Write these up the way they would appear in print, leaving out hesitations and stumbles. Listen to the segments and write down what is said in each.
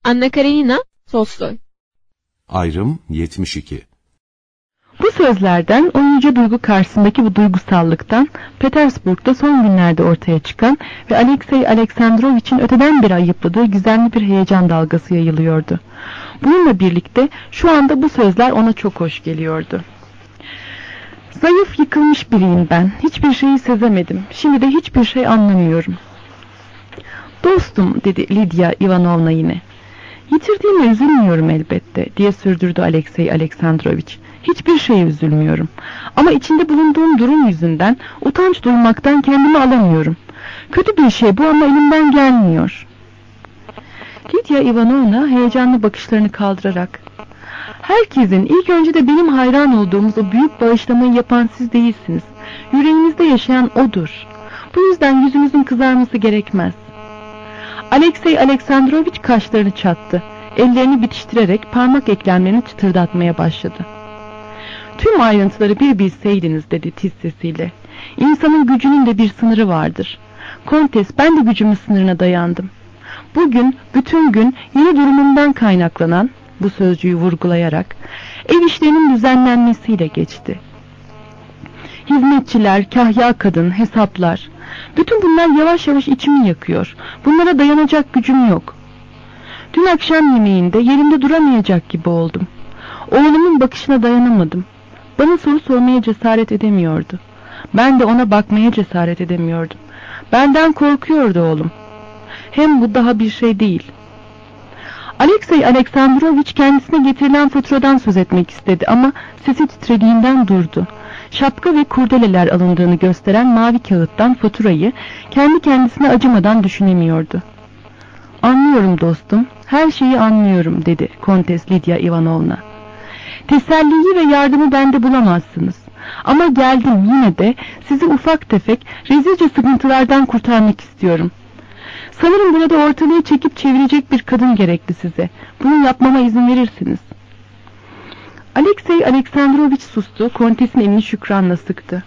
Anna Karenina Tolstoy. Ayrım 72. Bu sözlerden, o yüce duygu karşısındaki bu duygusallıktan, Petersburg'da son günlerde ortaya çıkan ve Alexey Aleksandrovich'in öteden beri ayıpladığı gizemli bir heyecan dalgası yayılıyordu. Bununla birlikte şu anda bu sözler ona çok hoş geliyordu. Zayıf, yıkılmış biriyim ben. Hiçbir şeyi sezemedim. Şimdi de hiçbir şey anlamıyorum. Dostum, dedi Lidya Ivanovna yine. Yitirdiğime üzülmüyorum elbette, diye sürdürdü Alexey Aleksandrovich. Hiçbir şeye üzülmüyorum. Ama içinde bulunduğum durum yüzünden utanç duymaktan kendimi alamıyorum. Kötü bir şey bu ama elimden gelmiyor. Lidya Ivanovna heyecanlı bakışlarını kaldırarak, herkesin, ilk önce de benim hayran olduğumuz o büyük bağışlamayı yapan siz değilsiniz. Yüreğinizde yaşayan odur. Bu yüzden yüzünüzün kızarması gerekmez. Alexey Aleksandrovich kaşlarını çattı. Ellerini bitiştirerek parmak eklemlerini çıtırdatmaya başladı. Tüm ayrıntıları bir bilseydiniz, dedi tiz sesiyle. İnsanın gücünün de bir sınırı vardır. Kontes, ben de gücümün sınırına dayandım. Bugün, bütün gün yeni durumumdan kaynaklanan, bu sözcüğü vurgulayarak, ev işlerinin düzenlenmesiyle geçti. Hizmetçiler, kahya kadın, hesaplar, bütün bunlar yavaş yavaş içimi yakıyor. Bunlara dayanacak gücüm yok. Dün akşam yemeğinde yerimde duramayacak gibi oldum. Oğlumun bakışına dayanamadım. Bana soru sormaya cesaret edemiyordu. Ben de ona bakmaya cesaret edemiyordum. Benden korkuyordu oğlum. Hem bu daha bir şey değil. Alexey Aleksandrovich kendisine getirilen faturadan söz etmek istedi ama sesi titrediğinden durdu. Şapka ve kurdeleler alındığını gösteren mavi kağıttan faturayı kendi kendisine acımadan düşünemiyordu. Anlıyorum dostum, her şeyi anlıyorum, dedi Kontes Lidya Ivanovna. Teselliyi ve yardımı bende bulamazsınız. Ama geldim yine de sizi ufak tefek, rezilce sıkıntılardan kurtarmak istiyorum. Sanırım burada ortalığı çekip çevirecek bir kadın gerekli size. Bunu yapmama izin verirsiniz. Alexey Aleksandrovich sustu, Kontes'in elini şükranla sıktı.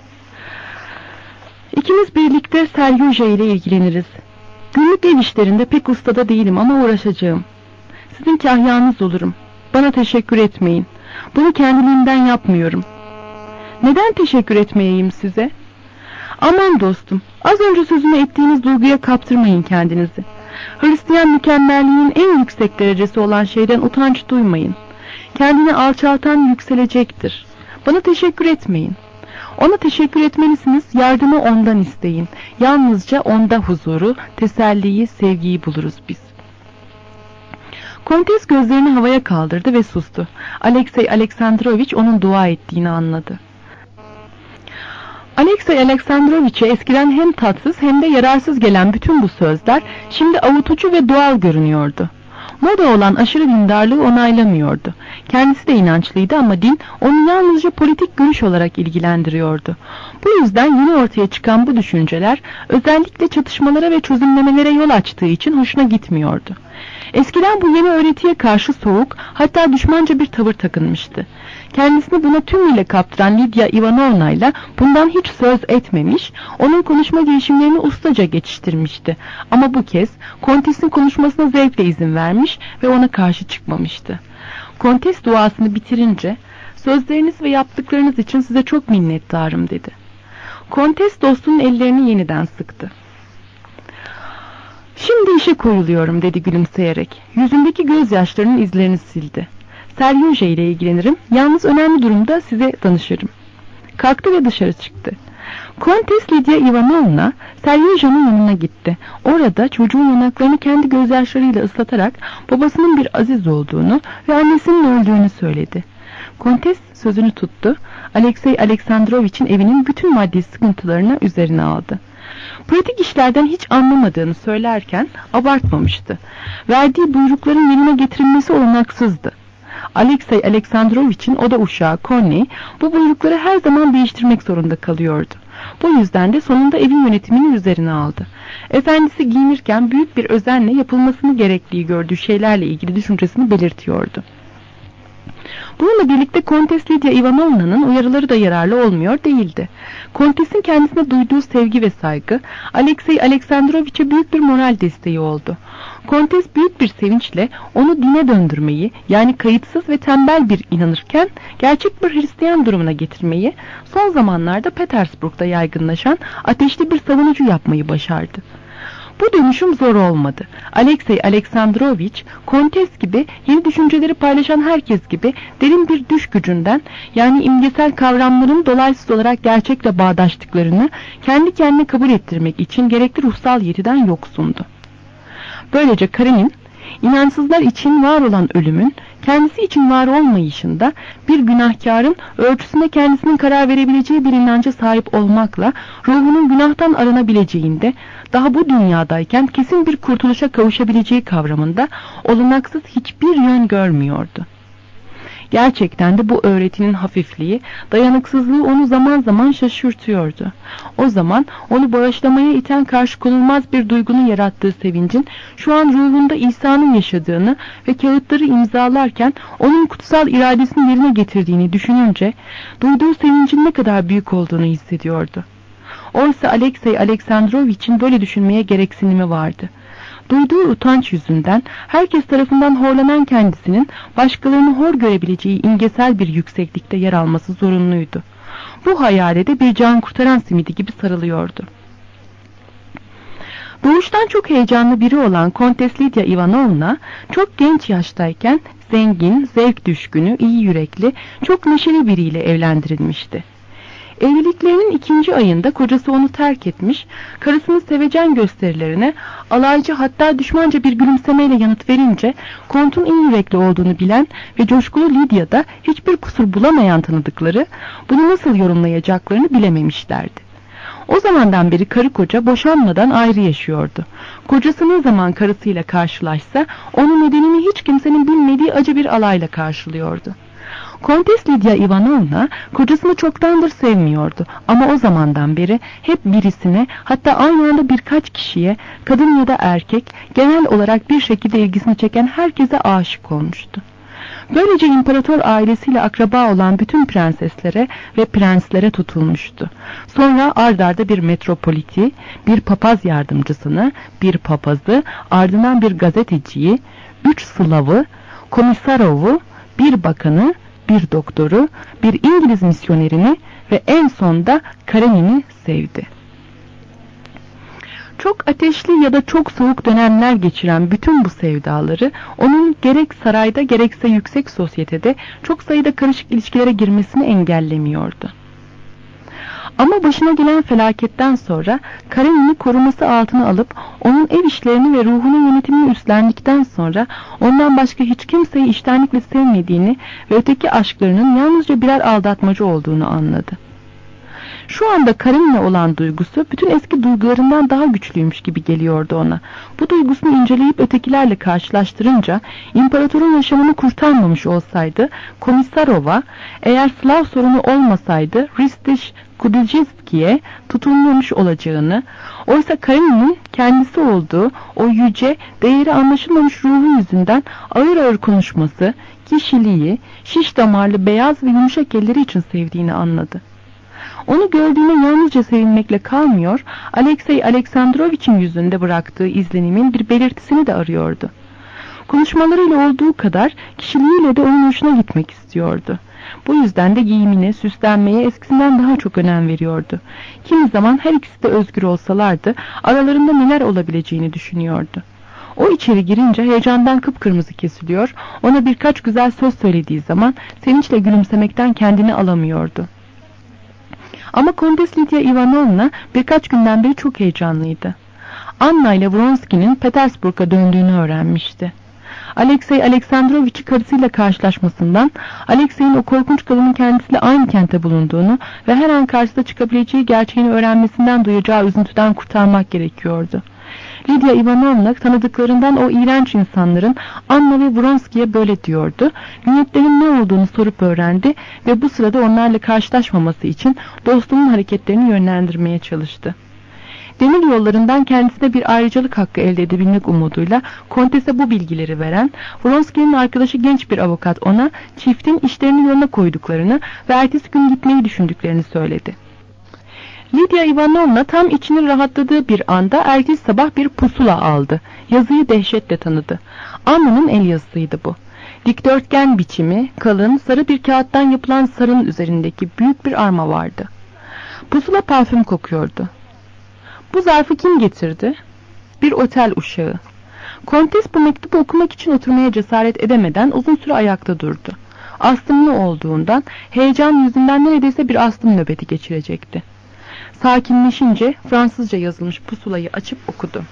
İkimiz birlikte Seryoja ile ilgileniriz. Günlük ev işlerinde pek ustada değilim ama uğraşacağım. Sizin kahyanız olurum. Bana teşekkür etmeyin. Bunu kendiliğimden yapmıyorum. Neden teşekkür etmeyeyim size? Aman dostum, az önce sözünü ettiğiniz duyguya kaptırmayın kendinizi. Hristiyan mükemmelliğin en yüksek derecesi olan şeyden utanç duymayın. Kendini alçaltan yükselecektir. Bana teşekkür etmeyin. Ona teşekkür etmelisiniz, yardımı ondan isteyin. Yalnızca onda huzuru, teselliyi, sevgiyi buluruz biz. Kontes gözlerini havaya kaldırdı ve sustu. Alexey Aleksandrovich onun dua ettiğini anladı. Alexey Aleksandrovich'e eskiden hem tatsız hem de yararsız gelen bütün bu sözler şimdi avutucu ve doğal görünüyordu. Moda olan aşırı dindarlığı onaylamıyordu. Kendisi de inançlıydı ama din onu yalnızca politik görüş olarak ilgilendiriyordu. Bu yüzden yeni ortaya çıkan bu düşünceler özellikle çatışmalara ve çözümlemelere yol açtığı için hoşuna gitmiyordu. Eskiden bu yeni öğretiye karşı soğuk, hatta düşmanca bir tavır takınmıştı. Kendisini buna tümüyle kaptıran Lidya Ivanovna ile bundan hiç söz etmemiş, onun konuşma girişimlerini ustaca geçiştirmişti. Ama bu kez Kontes'in konuşmasına zevkle izin vermiş ve ona karşı çıkmamıştı. Kontes duasını bitirince, sözleriniz ve yaptıklarınız için size çok minnettarım, dedi. Kontes dostunun ellerini yeniden sıktı. Şimdi işe koyuluyorum, dedi gülümseyerek. Yüzündeki gözyaşlarının izlerini sildi. Seryoja ile ilgilenirim, yalnız önemli durumda size danışırım. Kalktı ve dışarı çıktı. Kontes Lidya Ivanovna Seryoja'nın yanına gitti. Orada çocuğun yanaklarını kendi gözyaşlarıyla ıslatarak babasının bir aziz olduğunu ve annesinin öldüğünü söyledi. Kontes sözünü tuttu. Alexey Aleksandrovich'in evinin bütün maddi sıkıntılarını üzerine aldı. Pratik işlerden hiç anlamadığını söylerken abartmamıştı. Verdiği buyrukların yerine getirilmesi olanaksızdı. Alexey Aleksandrovich'in oda uşağı Korney bu buyrukları her zaman değiştirmek zorunda kalıyordu. Bu yüzden de sonunda evin yönetimini üzerine aldı. Efendisi giyinirken büyük bir özenle yapılmasını gerektiği gördüğü şeylerle ilgili düşüncesini belirtiyordu. Bununla birlikte Kontes Lidya Ivanovna'nın uyarıları da yararlı olmuyor değildi. Kontes'in kendisine duyduğu sevgi ve saygı Alexey Aleksandrovich'e büyük bir moral desteği oldu. Kontes büyük bir sevinçle onu dine döndürmeyi, yani kayıtsız ve tembel bir inanırken gerçek bir Hristiyan durumuna getirmeyi, son zamanlarda Petersburg'da yaygınlaşan ateşli bir savunucu yapmayı başardı. Bu dönüşüm zor olmadı. Alexey Aleksandrovich, Kontes gibi yeni düşünceleri paylaşan herkes gibi derin bir düş gücünden, yani imgesel kavramların dolaysız olarak gerçekle bağdaştıklarını kendi kendine kabul ettirmek için gerekli ruhsal yetiden yoksundu. Böylece Karenin, İnançsızlar için var olan ölümün, kendisi için var olmayışında bir günahkarın ölçüsüne kendisinin karar verebileceği bir inanca sahip olmakla ruhunun günahtan arınabileceğinde, daha bu dünyadayken kesin bir kurtuluşa kavuşabileceği kavramında olanaksız hiçbir yön görmüyordu. Gerçekten de bu öğretinin hafifliği, dayanıksızlığı onu zaman zaman şaşırtıyordu. O zaman onu bağışlamaya iten karşı konulmaz bir duygunun yarattığı sevincin şu an ruhunda İsa'nın yaşadığını ve kağıtları imzalarken onun kutsal iradesini yerine getirdiğini düşününce duyduğu sevincin ne kadar büyük olduğunu hissediyordu. Oysa Alexey Aleksandrovich'in böyle düşünmeye gereksinimi vardı. Duyduğu utanç yüzünden herkes tarafından horlanan kendisinin başkalarını hor görebileceği imgesel bir yükseklikte yer alması zorunluydu. Bu hayale de bir can kurtaran simidi gibi sarılıyordu. Doğuştan çok heyecanlı biri olan Kontes Lidya Ivanovna çok genç yaştayken zengin, zevk düşkünü, iyi yürekli, çok neşeli biriyle evlendirilmişti. Evliliklerinin 2. ayında kocası onu terk etmiş, karısının sevecen gösterilerine alaycı hatta düşmanca bir gülümsemeyle yanıt verince Kont'un iyi yürekli olduğunu bilen ve coşkulu Lidya'da hiçbir kusur bulamayan tanıdıkları bunu nasıl yorumlayacaklarını bilememişlerdi. O zamandan beri karı koca boşanmadan ayrı yaşıyordu. Kocası ne zaman karısıyla karşılaşsa onun nedenini hiç kimsenin bilmediği acı bir alayla karşılıyordu. Kontes Lidya Ivanovna kocasını çoktandır sevmiyordu ama o zamandan beri hep birisine, hatta aynı anda birkaç kişiye, kadın ya da erkek, genel olarak bir şekilde ilgisini çeken herkese aşık olmuştu. Böylece imparator ailesiyle akraba olan bütün prenseslere ve prenslere tutulmuştu. Sonra ard arda bir metropoliti, bir papaz yardımcısını, bir papazı, ardından bir gazeteciyi, 3 Slav'ı, Komisarov'u, bir bakanı, bir doktoru, bir İngiliz misyonerini ve en sonda Karenin'i sevdi. Çok ateşli ya da çok soğuk dönemler geçiren bütün bu sevdaları onun gerek sarayda gerekse yüksek sosyetede çok sayıda karışık ilişkilere girmesini engellemiyordu. Ama başına gelen felaketten sonra Karenin'i koruması altına alıp onun ev işlerini ve ruhunun yönetimini üstlendikten sonra ondan başka hiç kimseyi içtenlikle sevmediğini ve öteki aşklarının yalnızca birer aldatmacı olduğunu anladı. Şu anda Karenin'e olan duygusu bütün eski duygularından daha güçlüymüş gibi geliyordu ona. Bu duygusunu inceleyip ötekilerle karşılaştırınca imparatorun yaşamını kurtarmamış olsaydı Komisarova, eğer Slav sorunu olmasaydı Ristiş Kudüzevski'ye tutulmamış olacağını, oysa Karenin'in kendisi olduğu o yüce, değeri anlaşılmamış ruhu yüzünden ağır ağır konuşması, kişiliği, şiş damarlı beyaz ve yumuşak elleri için sevdiğini anladı. Onu gördüğüne yalnızca sevinmekle kalmıyor, Alexey Aleksandrovich'in yüzünde bıraktığı izlenimin bir belirtisini de arıyordu. Konuşmalarıyla olduğu kadar kişiliğiyle de onun hoşuna gitmek istiyordu. Bu yüzden de giyimine, süslenmeye eskisinden daha çok önem veriyordu. Kimi zaman her ikisi de özgür olsalardı aralarında neler olabileceğini düşünüyordu. O içeri girince heyecandan kıpkırmızı kesiliyor, ona birkaç güzel söz söylediği zaman sevinçle gülümsemekten kendini alamıyordu. Ama Kontes Lidya Ivanovna birkaç günden beri çok heyecanlıydı. Anna ile Vronski'nin Petersburg'a döndüğünü öğrenmişti. Alexey Aleksandrovich'i karısıyla karşılaşmasından, Alexey'in o korkunç kadının kendisiyle aynı kentte bulunduğunu ve her an karşısına çıkabileceği gerçeğini öğrenmesinden duyacağı üzüntüden kurtarmak gerekiyordu. Lidya Ivanovna tanıdıklarından o iğrenç insanların Anna ve Vronski'ye böyle diyordu. Niyetlerinin ne olduğunu sorup öğrendi ve bu sırada onlarla karşılaşmaması için dostunun hareketlerini yönlendirmeye çalıştı. Demir yollarından kendisine bir ayrıcalık hakkı elde edebilmek umuduyla Kontes'e bu bilgileri veren, Vronski'nin arkadaşı genç bir avukat ona çiftin işlerini yoluna koyduklarını ve ertesi gün gitmeyi düşündüklerini söyledi. Lidya Ivanovna tam içinin rahatladığı bir anda ertesi sabah bir pusula aldı. Yazıyı dehşetle tanıdı. Anna'nın el yazısıydı bu. Dikdörtgen biçimi, kalın, sarı bir kağıttan yapılan sarının üzerindeki büyük bir arma vardı. Pusula parfüm kokuyordu. Bu zarfı kim getirdi? Bir otel uşağı. Kontes bu mektubu okumak için oturmaya cesaret edemeden uzun süre ayakta durdu. Astımlı olduğundan, heyecan yüzünden neredeyse bir astım nöbeti geçirecekti. Sakinleşince Fransızca yazılmış pusulayı açıp okudu.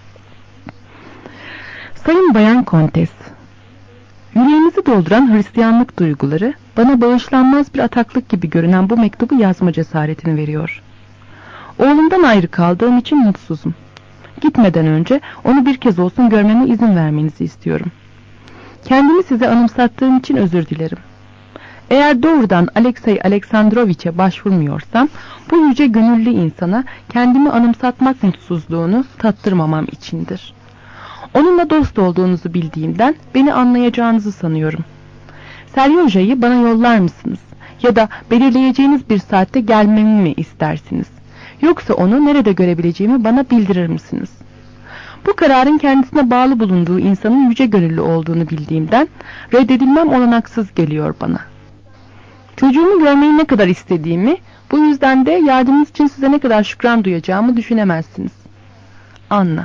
Sayın Bayan Kontes, yüreğimizi dolduran Hristiyanlık duyguları bana bağışlanmaz bir ataklık gibi görünen bu mektubu yazma cesaretini veriyor. Oğlumdan ayrı kaldığım için mutsuzum. Gitmeden önce onu bir kez olsun görmeme izin vermenizi istiyorum. Kendimi size anımsattığım için özür dilerim. Eğer doğrudan Alexey Aleksandroviç'e başvurmuyorsam bu yüce gönüllü insana kendimi anımsatmak mutsuzluğunu tattırmamam içindir. Onunla dost olduğunuzu bildiğimden beni anlayacağınızı sanıyorum. Seryoja'yı bana yollar mısınız? Ya da belirleyeceğiniz bir saatte gelmemi mi istersiniz? Yoksa onu nerede görebileceğimi bana bildirir misiniz? Bu kararın kendisine bağlı bulunduğu insanın yüce gönüllü olduğunu bildiğimden reddedilmem olanaksız geliyor bana. Çocuğumu görmeyi ne kadar istediğimi, bu yüzden de yardımınız için size ne kadar şükran duyacağımı düşünemezsiniz. Anna.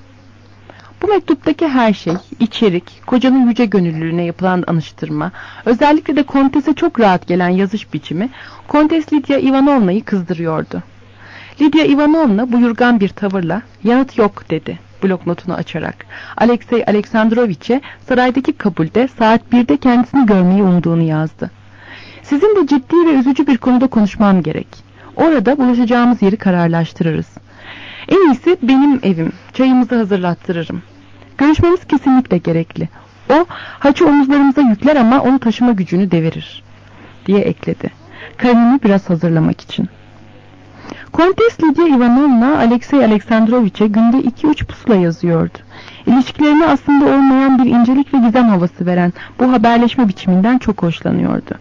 Bu mektuptaki her şey, içerik, kocanın yüce gönüllülüğüne yapılan anıştırma, özellikle de Kontes'e çok rahat gelen yazış biçimi, Kontes Lidya Ivanovna'yı kızdırıyordu. Lidya Ivanovna buyurgan bir tavırla, yanıt yok dedi, bloknotunu açarak. Alexey Aleksandroviç'e saraydaki kabulde saat 1'de kendisini görmeyi umduğunu yazdı. Sizinle ciddi ve üzücü bir konuda konuşmam gerek. Orada buluşacağımız yeri kararlaştırırız. En iyisi benim evim. Çayımızı hazırlattırırım. Görüşmemiz kesinlikle gerekli. O haçı omuzlarımıza yükler ama onu taşıma gücünü devirir, diye ekledi. Karenini biraz hazırlamak için. Kontes Lidya Ivanovna Alexey Aleksandroviç'e günde 2-3 pusula yazıyordu. İlişkilerine aslında olmayan bir incelik ve gizem havası veren bu haberleşme biçiminden çok hoşlanıyordu.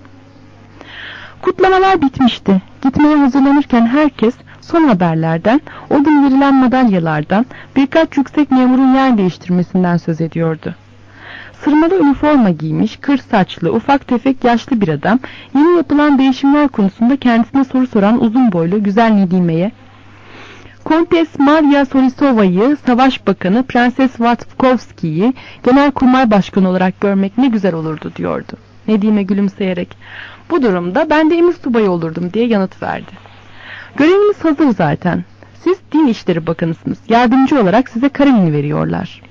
Kutlamalar bitmişti. Gitmeye hazırlanırken herkes son haberlerden, o gün verilen madalyalardan, birkaç yüksek memurun yer değiştirmesinden söz ediyordu. Sırmalı üniforma giymiş, kır saçlı, ufak tefek yaşlı bir adam, yeni yapılan değişimler konusunda kendisine soru soran uzun boylu güzel Nedime'ye, Kontes Maria Sorisova'yı, Savaş Bakanı Prenses Vatkovski'yi Genelkurmay Başkanı olarak görmek ne güzel olurdu diyordu. Nedime gülümseyerek, bu durumda ben de emir subayı olurdum diye yanıt verdi. Göreviniz hazır zaten. Siz Din İşleri Bakanısınız. Yardımcı olarak size Karenin'i veriyorlar.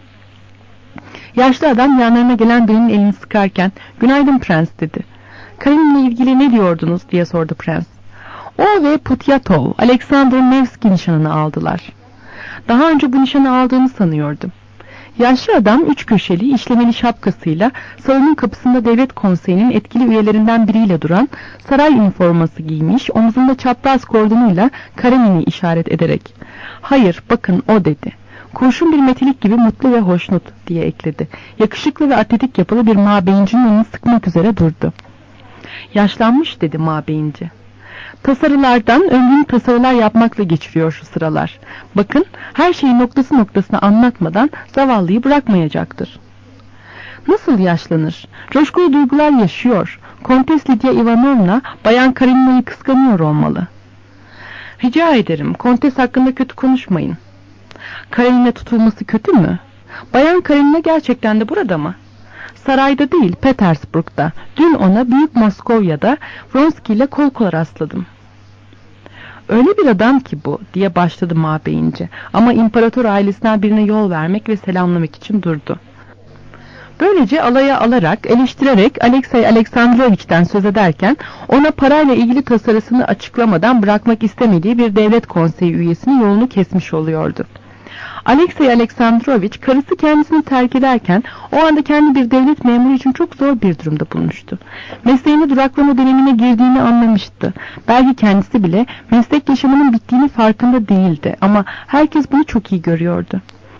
Yaşlı adam yanlarına gelen birinin elini sıkarken, günaydın prens dedi. Karenin'le ilgili ne diyordunuz diye sordu prens. O ve Putyatov, Alexander Nevski nişanını aldılar. Daha önce bu nişanı aldığını sanıyordum. Yaşlı adam 3 köşeli işlemeli şapkasıyla salonun kapısında devlet konseyinin etkili üyelerinden biriyle duran, saray üniforması giymiş, omuzunda çapraz kordonuyla Karenin'i işaret ederek, hayır bakın o dedi. Kurşun bir metilik gibi mutlu ve hoşnut diye ekledi. Yakışıklı ve atletik yapılı bir mabeyincinin onu sıkmak üzere durdu. Yaşlanmış dedi mabeyinci. Tasarılardan ömrünü tasarılar yapmakla geçiriyor şu sıralar. Bakın her şeyi noktası noktasına anlatmadan zavallıyı bırakmayacaktır. Nasıl yaşlanır? Coşkulu duygular yaşıyor. Kontes Lidya Ivanovna Bayan Karenina'yı kıskanıyor olmalı. Rica ederim Kontes hakkında kötü konuşmayın. Karenina tutulması kötü mü? Bayan Karenina gerçekten de burada mı? Sarayda değil, Petersburg'da. Dün ona Büyük Moskova'da Vronsky ile kol kola rastladım. Öyle bir adam ki bu, diye başladı mabeyince. Ama imparator ailesinden birine yol vermek ve selamlamak için durdu. Böylece alaya alarak, eleştirerek Alexey Aleksandroviç'ten söz ederken ona parayla ilgili tasarısını açıklamadan bırakmak istemediği bir devlet konseyi üyesinin yolunu kesmiş oluyordu. Alexey Aleksandroviç karısı kendisini terk ederken o anda kendi bir devlet memuru için çok zor bir durumda bulunmuştu. Mesleğine duraklama dönemine girdiğini anlamıştı. Belki kendisi bile meslek yaşamının bittiğini farkında değildi ama herkes bunu çok iyi görüyordu.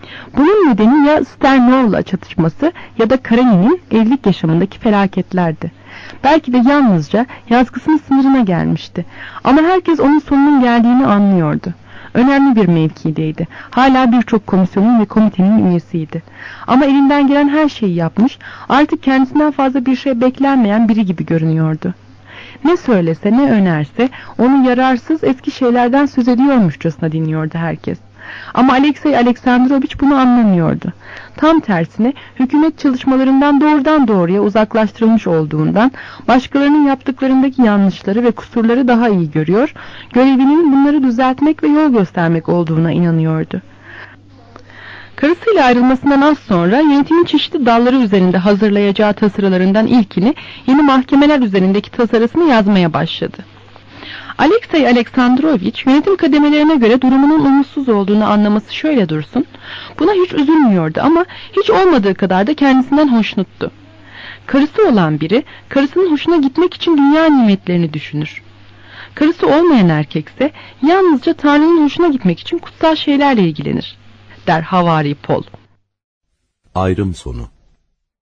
Bunun nedeni ya Sternoğlu'la çatışması ya da Karenin'in evlilik yaşamındaki felaketlerdi. Belki de yalnızca yazgısının sınırına gelmişti. Ama herkes onun sonunun geldiğini anlıyordu. Önemli bir mevkideydi. Hala birçok komisyonun ve komitenin üyesiydi. Ama elinden gelen her şeyi yapmış, artık kendisinden fazla bir şey beklenmeyen biri gibi görünüyordu. Ne söylese ne önerse onu yararsız eski şeylerden söz ediyormuşçasına dinliyordu herkes. Ama Alexey Aleksandrovich bunu anlamıyordu. Tam tersine hükümet çalışmalarından doğrudan doğruya uzaklaştırılmış olduğundan başkalarının yaptıklarındaki yanlışları ve kusurları daha iyi görüyor, görevinin bunları düzeltmek ve yol göstermek olduğuna inanıyordu. Karısıyla ayrılmasından az sonra yönetimin çeşitli dalları üzerinde hazırlayacağı tasarılarından ilkini yeni mahkemeler üzerindeki tasarısını yazmaya başladı. Alexey Aleksandrovich yönetim kademelerine göre durumunun umutsuz olduğunu anlaması şöyle dursun, buna hiç üzülmüyordu ama hiç olmadığı kadar da kendisinden hoşnuttu. Karısı olan biri, karısının hoşuna gitmek için dünya nimetlerini düşünür. Karısı olmayan erkekse yalnızca Tanrı'nın hoşuna gitmek için kutsal şeylerle ilgilenir, der Havari Paul. Ayrım sonu.